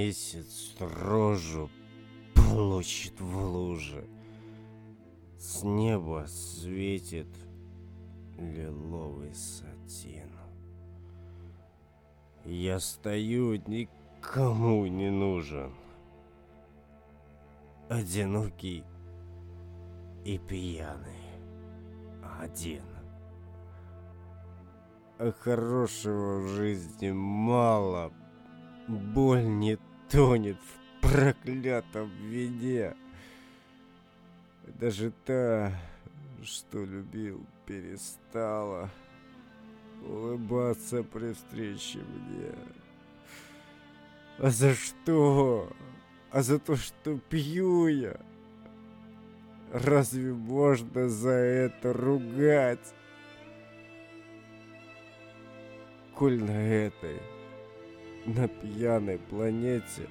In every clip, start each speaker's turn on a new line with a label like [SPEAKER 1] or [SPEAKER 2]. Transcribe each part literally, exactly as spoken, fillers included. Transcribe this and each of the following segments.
[SPEAKER 1] Месяц рожу получит в луже. С неба светит лиловый сатин. Я стою, никому не нужен, одинокий и пьяный, один. А хорошего в жизни мало, боль не тонет в проклятом вине. Даже та, что любил, перестала улыбаться при встрече мне. А за что? А за то, что пью я? Разве можно за это ругать? Коль на этой, на пьяной планете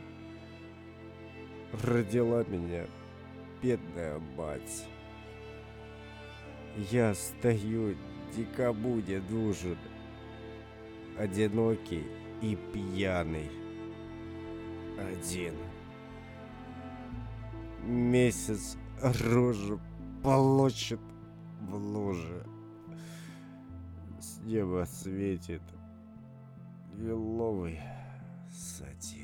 [SPEAKER 1] родила меня бедная мать, я стою, никому не нужен, одинокий и пьяный, один. Месяц рожу полощет в луже. С неба светит лиловый сатин.